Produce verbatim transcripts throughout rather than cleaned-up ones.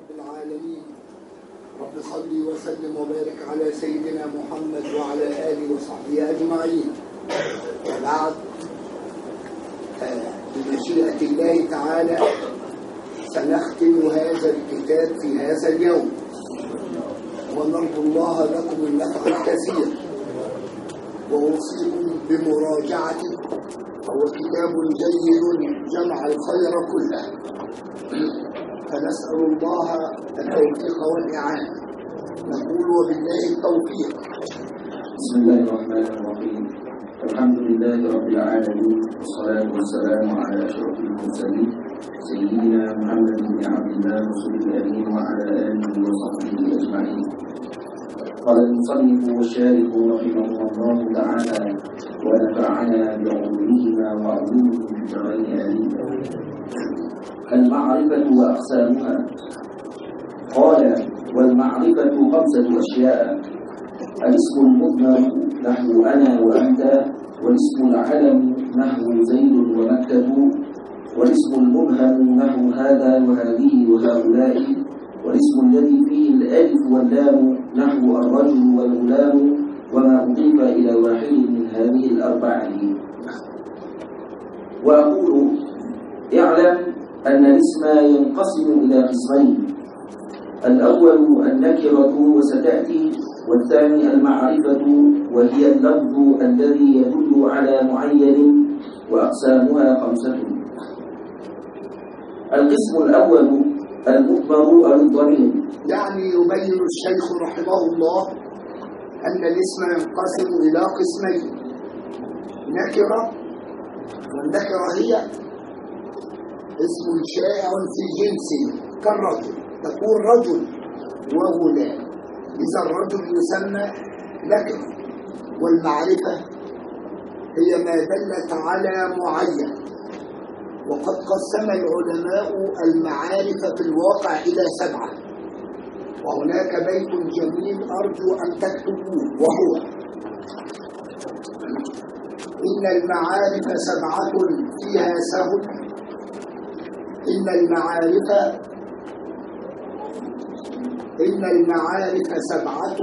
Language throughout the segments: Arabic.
رب العالمين. رب صل وسلم وبارك على سيدنا محمد وعلى آله وصحبه أجمعين. وبعد، بمشيئة الله تعالى سنختم هذا الكتاب في هذا اليوم، ونرجو الله لكم النفع الكثير، وأوصيكم بمراجعته. هو كتاب جيد جمع الخير كله، فنسأل الله التوفيق والإعانة. نقول وبالله التوفيق. بسم الله الرحمن الرحيم. الحمد لله رب العالمين، والصلاة والسلام على أشرف المرسلين سيدنا محمد بن عبد الله رسول الأمين وعلى آله وصحبه أجمعين. قال المصنف والشارح رحمه الله تعالى: ونفعنا بعلومهما وعلومهم بغير آلين. المعرفة وأقسامها. قال: والمعرفة خمسة أشياء: الاسم المضمر نحو أنا وأنت، والاسم العلم نحو زيد ومكتب، والاسم المبهم نحو هذا وهذه وهؤلاء، والاسم الذي فيه الألف واللام نحو الرجل والغلام، وما أضيف إلى واحد من هذه الأربعة. وأقول: اعلم أن الاسم ينقسم إلى قسمين: الأول النكرة وستأتي، والثاني المعرفة وهي اللفظ الذي يدل على معين، وأقسامها خمسة. القسم الأول المخبر أو الضمير. يعني يبين الشيخ رحمه الله أن الاسم ينقسم إلى قسمين: نكرة، والنكرة هي اسم شائع في جنسه كالرجل، تكون رجل وغلام، إذا الرجل يسمى نكرة. والمعرفة هي ما دلت على معين. وقد قسم العلماء المعارف في الواقع إلى سبعة، وهناك بيت جميل أرجو أن تكتبوه، وهو: إن المعارف سبعة فيها سهل. إن المعارف إن المعارف سبعة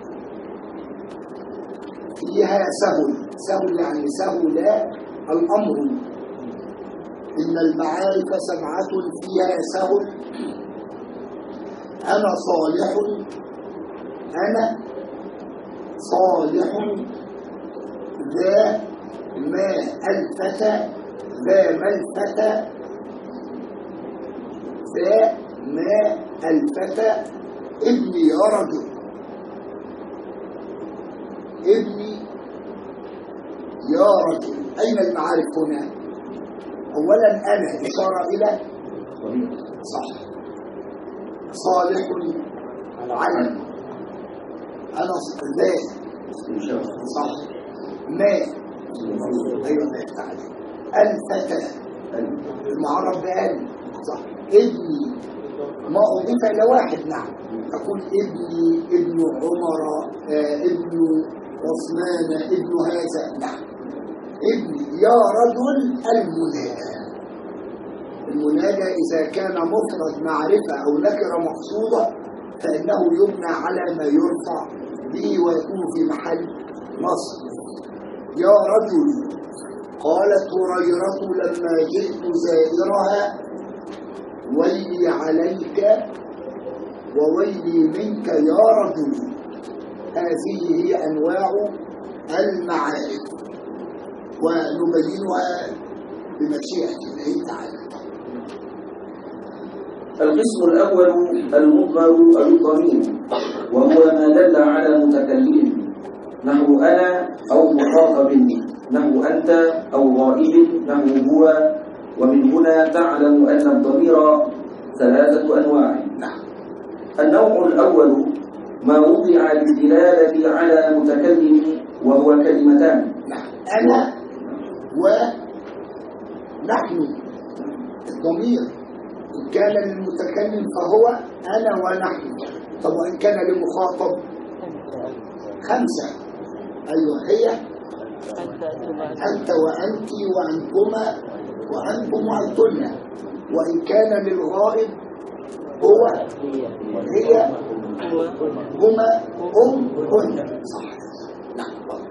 فيها سهل. سهل يعني سهل الأمر. إن المعارف سبعة فيها سهل: أنا صالح، أنا صالح، ذا ما ألفت، ذا ما الفت، ذا ما الفت، ابني يا رجل، ابني يا رجل. أين المعارف هنا؟ أولا أنا إشارة إلى صح، صالح العلم، أنا ذا صح، ما أيوة ما التعليم، الفتى المعرب بأن صح، ابني ما أضيف إلى واحد. نعم، أقول ابني، ابن عمر، آه ابن عثمان، ابن هذا. نعم، ابني يا رجل. المنادى المنادى إذا كان مفرد معرفة أو نكرة مقصودة فإنه يبنى على ما يرفع به ويكون في محل نصب. يا رجل. قالت هريرة لما جئت زائرها: ويلي عليك وويلي منك يا رجل. هذه هي أنواع المعارف، ونبينها بمشيئة الله تعالى. القسم الأول المضمر أو الضمير، وهو ما دل على متكلم نحو أنا أو مخاطب نحو أنت أو غائب نحو هو. ومن هنا تعلم أن الضمير ثلاثة أنواع. النوع الأول ما وضع للدلالة على متكلم، وهو كلمتان: أنا ونحن. الضمير إن كان للمتكلم فهو أنا ونحن. طب وإن كان للمخاطب؟ خمسة. أيوة، هي أنت وأنت وأنتما وأنتم وأنتن. وإن كان للغائب هو هي هما هم هن. صح. نعم.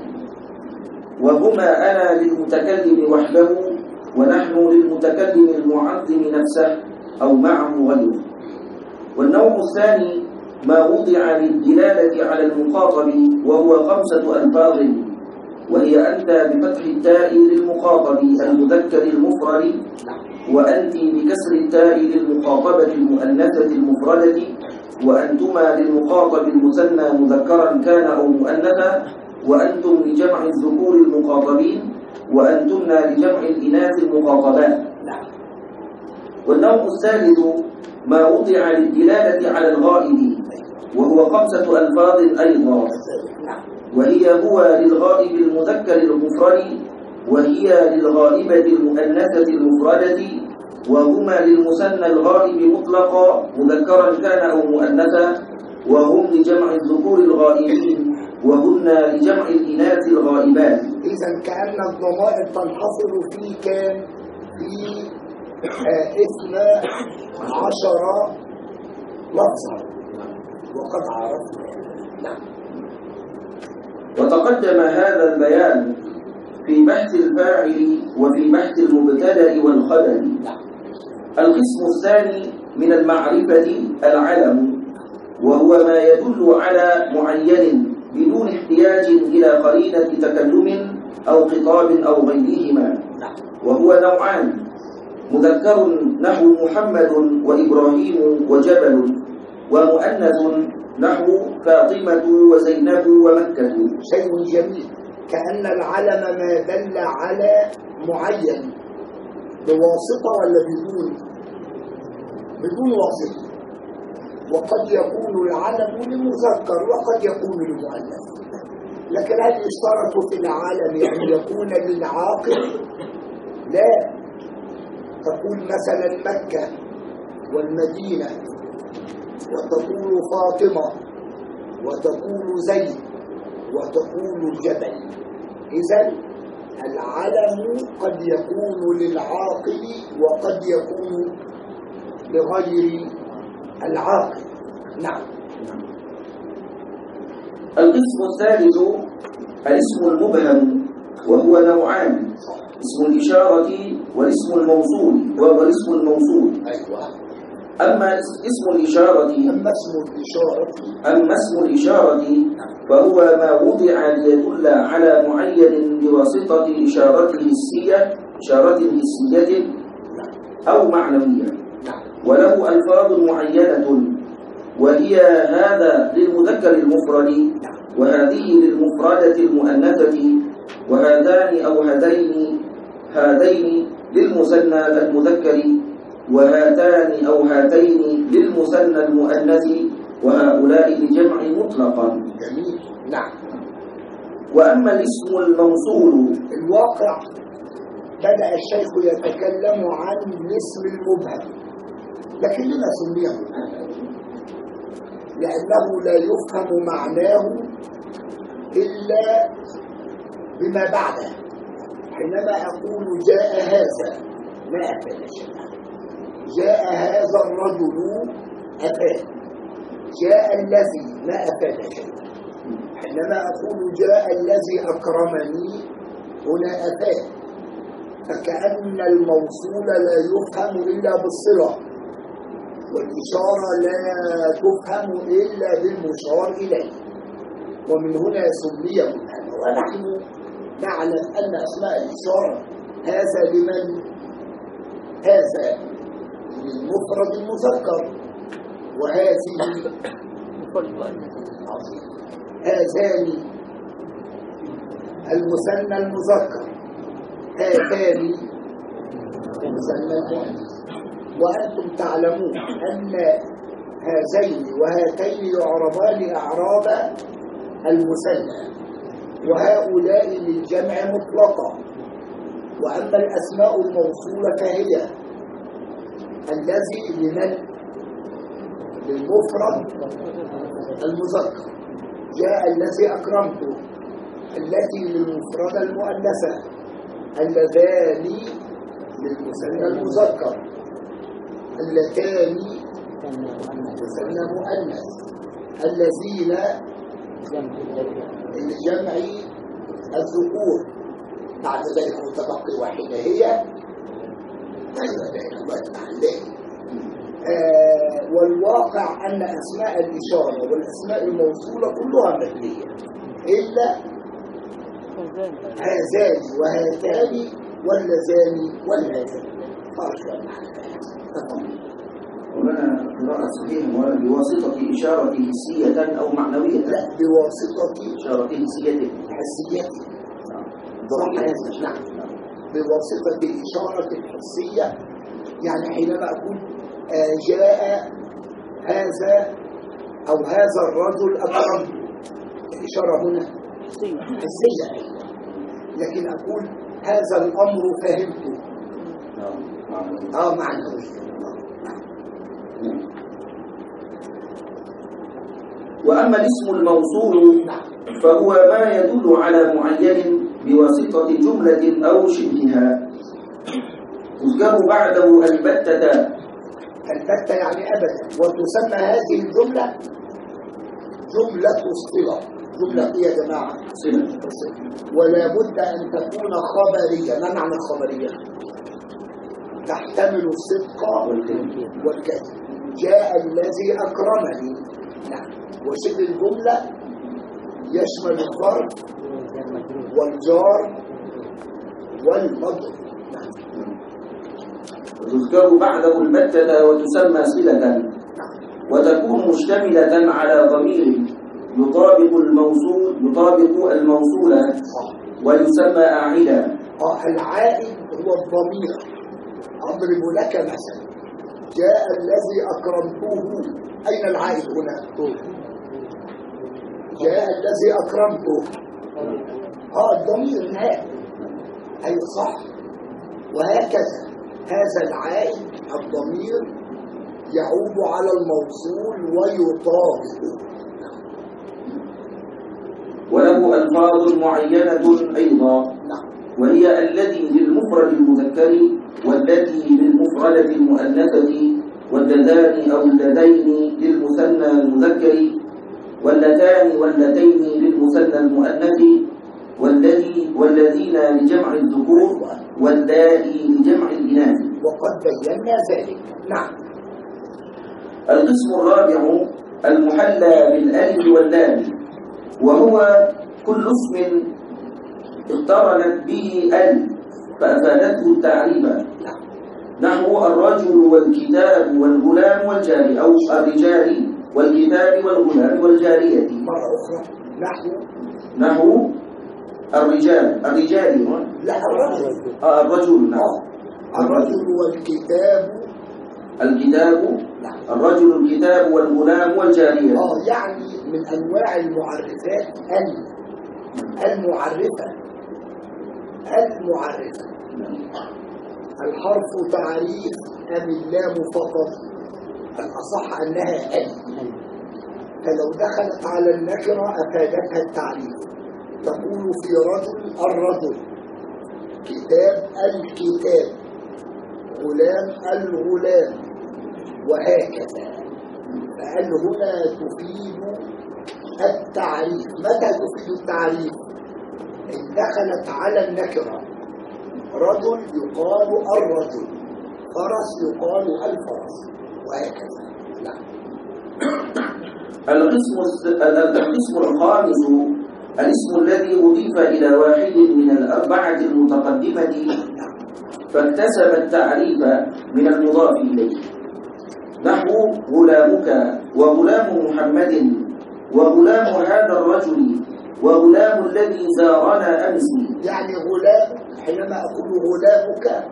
وهما أنا للمتكلم وحده ونحن للمتكلم المعظم نفسه أو معه غيره. والنوع الثاني ما وضع للدلالة على المخاطب وهو خمسة ألفاظ، وهي أنت بفتح التاء للمخاطب المذكر المفرد، وأنت بكسر التاء للمخاطبة المؤنثة المفردة، وأنتما للمخاطب المثنى مذكرا كان أو مؤنثا، وأنتم لجمع الذكور المخاطبين، وأنتمنا لجمع الإناث المخاطبات. والنوع الثالث ما وضع للدلالة على الغائب وهو خمسة ألفاظ أيضا، وهي هو للغائب المذكر المفرد، وهي للغائبة المؤنثة المفردة، وهما للمثنى الغائب مطلقا مذكرا كان أو مؤنثا، وهم لجمع الذكور الغائبين، وهن لجمع الإناث الغائبات. إذا كأن الضمائر تنحصر في كام؟ في اثنا عشر لفظا وقد عرفنا. نعم. وتقدم هذا البيان في بحث الفاعل وفي بحث المبتدأ والخبر. القسم الثاني من المعرفة العلم، وهو ما يدل على معين بدون احتياج إلى قرينة تكلم أو خطاب أو غيرهما، وهو نوعان: مذكر نحو محمد وإبراهيم وجبل، ومؤنث نحو فاطمة وزينب ومكة. شيء جميل، كأن العلم ما دل على معين بواسطة ولا بدون؟ بدون واسطة. وقد يكون العلم للمذكر وقد يكون للمؤنث، لكن هل يشترط في العلم يعني يكون للعاقل؟ لا. تقول مثلا مكة والمدينة، وتقول فاطمة، وتقول زيد، وتقول جبل. إذن العلم قد يكون للعاقل وقد يكون لغير العاقل. نعم. القسم الثالث الاسم المبهم، وهو نوعان: اسم الإشارة والاسم الموصول والاسم الموصول. أيوة. أما اسم الإشارة أما اسم الإشارة أما اسم الإشارة فهو ما وضع ليدل على معين بواسطة إشارة حسية إشارة حسية أو معنوية، وله ألفاظ معينة، وهي هذا للمذكر المفرد، وهذه للمفردة المؤنثة، وهذان أو هذين هذين للمثنى المذكر، وهاتان أو هاتين للمثنى المؤنث، وهؤلاء لجمع مطلقا. جميل. نعم. وأما الاسم الموصول، الواقع بدأ الشيخ يتكلم عن الاسم المبهم، لكن لما سميه مبهم؟ لأنه لا يفهم معناه إلا بما بعده. حينما أقول جاء هذا ما أفاد شيئا، جاء هذا الرجل أفاد، جاء الذي ما أفاد شيئا. حينما أقول جاء الذي أكرمني هنا أفاد. فكأن الموصول لا يفهم إلا بالصلة، والإشارة لا تفهم إلا بالمشار إليه، ومن هنا سمي مبهما. ونحن نعلم أن أسماء الإشارة هذا لمن؟ هذا للمفرد المذكر، وهذه هذان المثنى المذكر، هاتان المثنى المؤنث. وأنتم تعلمون أن هذين وهاتين يعربان إعراب المثنى، وهؤلاء للجمع مطلقا. وأما الأسماء الموصولة فهي الذي لمن؟ للمفرد المذكر، جاء الذي أكرمته، التي للمفرد المؤنثة، اللذان للمثنى المذكر، اللتان مثنى مؤنث الذين لجمع الذكور، بعد ذلك متبقي واحدة هي أيوة لا الله يفتح. آه والواقع أن أسماء الإشارة والأسماء الموصولة كلها مبنية إلا هذان وهاتان واللذان والهاتان. خارج ومعنى قراءة صحيحة بواسطة إشارة حسية أو معنوية؟ لا، بواسطة إشارة حسية حسية. نعم، بواسطة الإشارة الحسية. يعني حينما أقول آه جاء هذا أو هذا الرجل أكرم، الإشارة هنا حسية، لكن أقول هذا الأمر فهمته آه معنوي. وأما الاسم الموصول فهو ما يدل على معين بواسطة جملة أو شبهها، تذكر بعده البتة. البتة يعني أبدا، وتسمى هذه الجملة جملة صلة. جملة إيه يا جماعة؟ صلة. ولا بد أن تكون خبرية. ما معنى الخبرية؟ تحتمل الصدق والكذب. جاء الذي أكرمني. نعم. وشبه الجملة يشمل الظرف والجار والمضروب. نعم. تذكر بعده البتة وتسمى صلة، وتكون مشتملة على ضمير يطابق الموصول يطابق الموصولة ويسمى أعيدا. آه العائد هو الضمير. أضرب لك مثلا، جاء الذي أكرمته. أين العائد هنا؟ جاء الذي أكرمته. آه الضمير النهائي. أي صح. وهكذا هذا العائد الضمير يعود على الموصول ويطابق. وله ألفاظ معينة أيضا، وهي الذي للمفرد المذكر والتي للمفردة المؤنثة واللذان أو اللذين للمثنى المذكر واللتان واللتين للمثنى المؤنث والذي والذين لجمع الذكور واللائي لجمع الإناث. وقد بينا ذلك. نعم. القسم الرابع المحلى بالألف واللام، وهو كل اسم اقترنت به ال فأفادته التعريف، نحو الرجل والكتاب والغلام والجاري، أو الرجال والكتاب والغلام والجارية. مرة أخرى. نحو نحو الرجال الرجال لا الرجل. آه الرجل. نعم. الرجل والكتاب الكتاب. الرجل الكتاب والغلام والجارية. اه يعني من أنواع المعرفات ال المعرفة. المعرفة الحرف تعريف أم اللام فقط؟ الأصح أنها ال، فلو دخلت على النكرة أفادتها التعريف. تقول في رجل الرجل، كتاب الكتاب، غلام الغلام، وهكذا. فقال هنا تفيد التعريف. متى تفيد التعريف؟ إن دخلت على النكرة. رجل يقال الرجل، فرس يقال الفرس، وهكذا. نعم. القسم القسم الخامس الاسم الذي أضيف إلى واحد من الأربعة المتقدمة فاكتسب التعريف من المضاف إليه، نحو غلامك وغلام محمد وغلام هذا الرجل وغلام الذي زارنا أمس. يعني غلام حينما أقول غلامك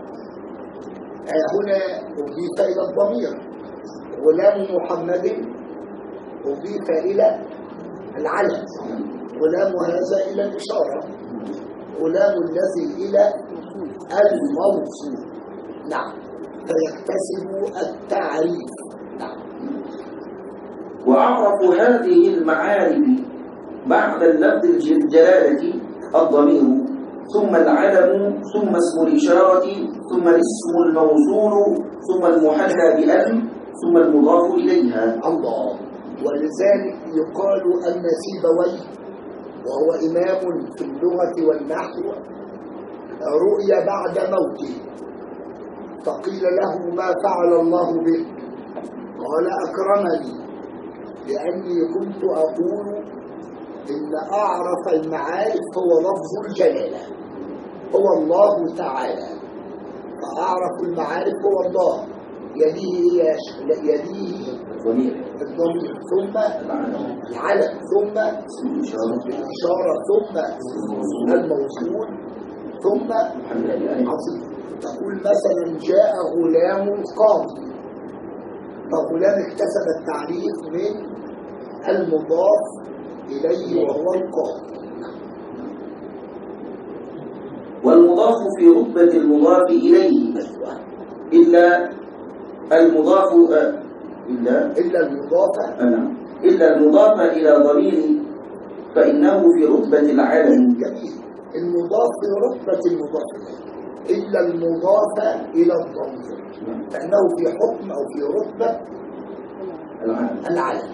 هنا أضيف إلى الضمير. غلام محمد أضيف إلى العلم. غلام هذا إلى الإشارة. غلام الذي إلى الموصول. نعم. فيكتسب التعريف. نعم. وأعرف هذه المعارف بعد اللفظ الجلالة الضمير، ثم العلم، ثم اسم الإشارة، ثم الاسم الموصول، ثم المحلى بأل، ثم المضاف إليها. الله. ولذلك يقال أن سيبويه وهو إمام في اللغة والنحو رؤي بعد موته، فقيل له ما فعل الله به؟ قال أكرمني لأني كنت أقول إن أعرف المعارف هو لفظ الجلالة، هو الله تعالى، فأعرف المعارف هو الله، يليه يليه الضمير ثم العلم ثم الإشارة ثم الموصول ثم عظيم. تقول مثلا جاء غلام قاضي، فغلام اكتسب التعريف من المضاف إليه وهو القاضي. والمضاف في رتبة المضاف إليه إلا المضاف إلا إلا المضاف أنا إلا المضاف إلى ضمير فإنه في رتبة العلم. جميل. المضاف في رتبة المضاف إليه إلا المضاف إلى الضمير فإنه في حكم أو في رتبة العلم. العلم.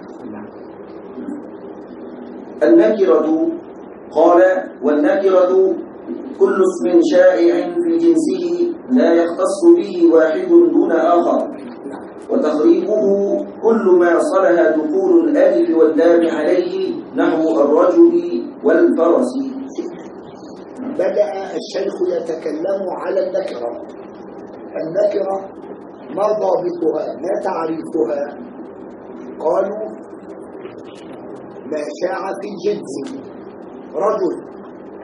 النكرة قال والنكرة كل اسم شائع في جنسه لا يختص به واحد دون آخر، وتخريجه كل ما صلها دخول الألف واللام عليه نحو الرجل والفرس. بدأ الشيخ يتكلم على النكرة. النكرة ما ضابطها ما تعريفها؟ قالوا ما شاع في الجنس رجل.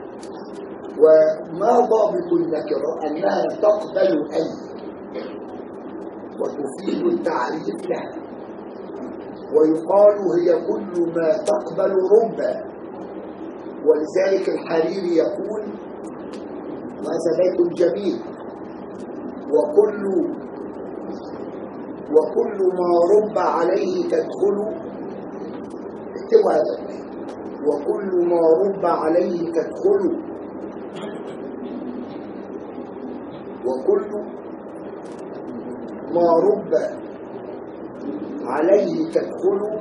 وما ضابط النكرة؟ أنها تقبل أي وتفيد التعريف لها، ويقال هي كل ما تقبل ربا. ولذلك الحريري يقول وهذا بيت جميل وكل وكل ما رب عليه تدخل، اكتبوا هذا البيت، وكل ما رب عليه تدخل وكل ما رب عليه تدخل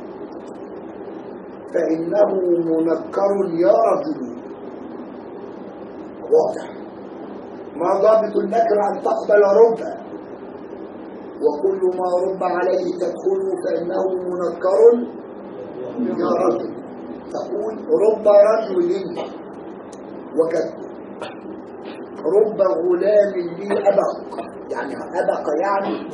فإنه منكر يا رجل. واضح. ما ضابط النكرة أن تقبل رب، وكل ما رب عليه تدخل فإنه منكر يا رجل. تقول رب رجل وكذب، رب غلام لي أبق، يعني أبق يعني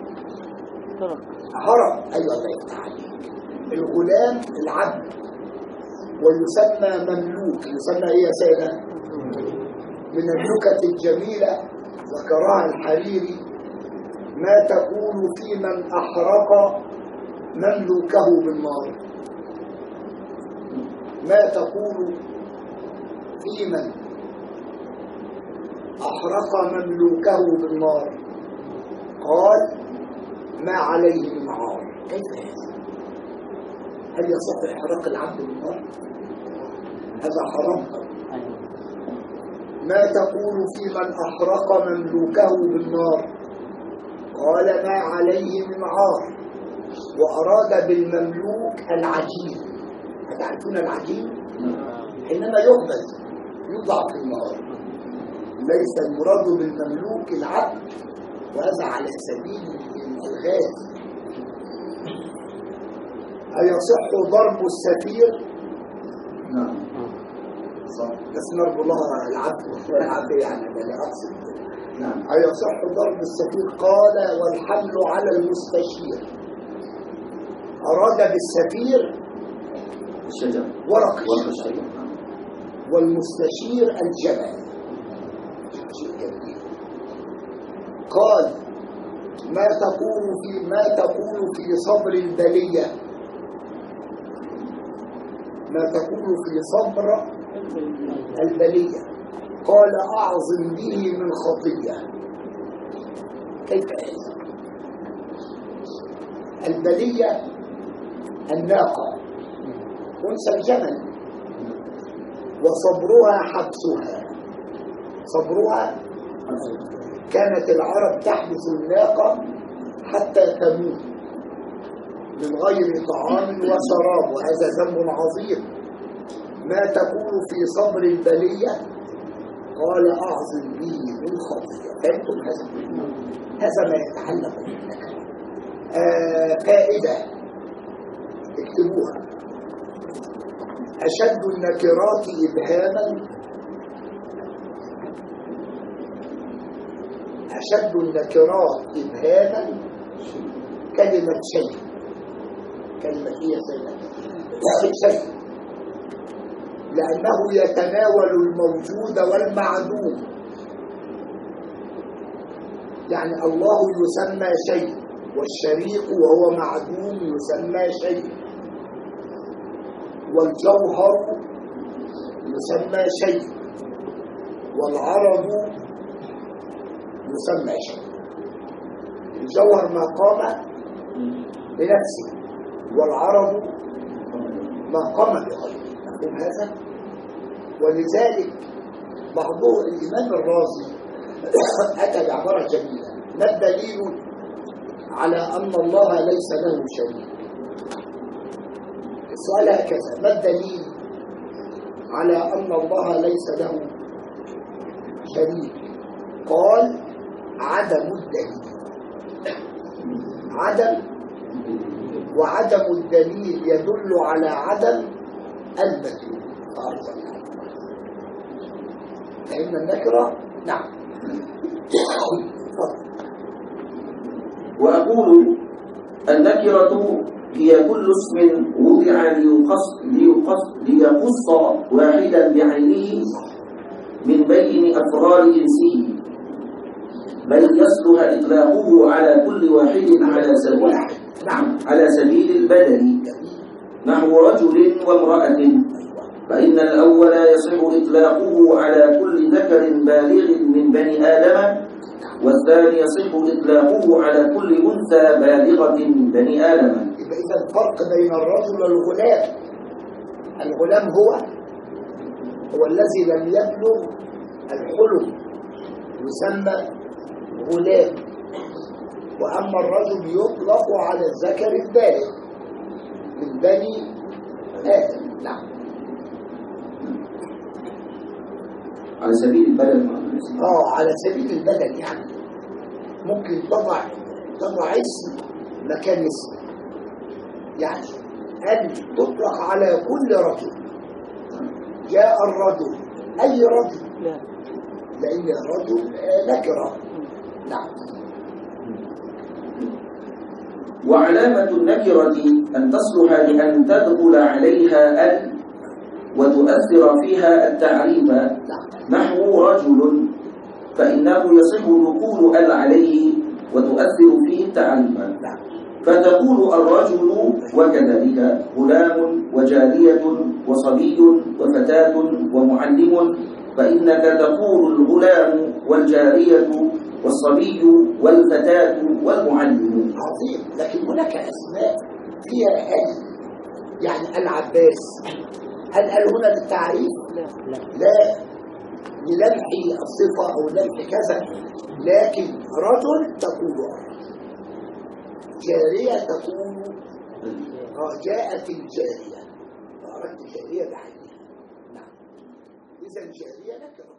هرب. أيوة الله يفتح عليك. الغلام العبد، ويسمى مملوك. يسمى ايه يا سيدة؟ من النكت الجميلة ذكرها الحريري ما تقول في من أحرق مملوكه بالنار. ما تقول في من أحرق مملوكه بالنار؟ قال ما عليه من عار. كيف هذا؟ هل يصح إحراق العبد بالنار؟ هذا حرام. ما تقول في من أحرق مملوكه بالنار؟ قال ما عليه من عار. وأراد بالمملوك العجين. هتعرفون العجين؟ حينما يخبز يوضع في النار. ليس المراد بالمملوك العبد، وهذا على سبيل الغاز. أيصح ضرب السفير؟ نعم صح. بس نرب الله العبد والعبد يعني لا أقصد. نعم. أيصح ضرب السفير؟ قال والحمل على المستشير. أراد بالسفير الشجر ورق الشجر، والمستشير الجبل. قال ما تقول في ما تقول في صبر البلية؟ ما تقول في صبر البلية؟ قال أعظم به من خطية. كيف هذا؟ البلية الناقة أنثى الجمل، وصبرها حبسها. صبرها كانت العرب تحبس الناقة حتى تموت من غير طعام وشراب، وهذا ذنب عظيم. ما تقول في صبر البلية؟ قال أعظم به من خطيئة. فهمتم هذا؟ هذا ما يتعلق بالنكرة. آه فائدة اكتبوها: أشد النكرات إبهاما أشد النكرات إبهاما كلمة شيء. كلمة هي شيء، لأنه يتناول الموجود والمعدوم. يعني الله يسمى شيء، والشريك وهو معدوم يسمى شيء، والجوهر يسمى شيء، والعرض يسمى شيء. الجوهر ما قام بنفسه، والعرض ما قام بغيره. مفهوم هذا؟ ولذلك بعضهم الإمام الرازي أتى بعبارة جميلة: ما الدليل على أن الله ليس له شريك؟ السؤال هكذا: ما الدليل على أن الله ليس له شريك؟ قال: عدم الدليل. عدم، وعدم الدليل يدل على عدم المدلول. فإن النكرة نعم. وأقول النكرة هي كل اسم وضع ليقص ليقص ليقص واحدا بعينه من بين أفراد جنسه، بل يصلح إطلاقه على كل واحد على سبيل نعم على سبيل البدل، نحو رجل وامرأة، فإن الأول يصح إطلاقه على كل ذكر بالغ من بني آدم، والثاني يصح إطلاقه على كل أنثى بالغة من بني آدم. إذا الفرق بين الرجل والغلام: الغلام هو هو الذي لم يبلغ الحلم، يسمى غلام، وأما الرجل يطلق على الذكر البالغ من بني آدم. نعم. على سبيل البدل. اه على سبيل البدل، يعني ممكن تضع تضع اسم مكان اسم، يعني أن تطلق على كل رجل. جاء الرجل، أي رجل؟ لا، لأن الرجل نكرة. نعم. وعلامة النكرة أن تصلح لأن تدخل عليها أن وتؤثر فيها التعريف، نحو رجل، فإنه يصح دخول ال عليه وتؤثر فيه التعريف، فتقول الرجل وكذلك غلام وجارية وصبي وفتاة ومعلم، فإنك تقول الغلام والجارية والصبي والفتاة والمعلم. عظيم. لكن هناك أسماء فيها ال، يعني العباس، هل ال هنا للتعريف؟ لا لا، للمح الصفة أو لمح كذا. لكن رجل تقول رجل، جارية تقول جاءت الجارية، أردت جارية بعينها. نعم. إذا الجارية نكرة.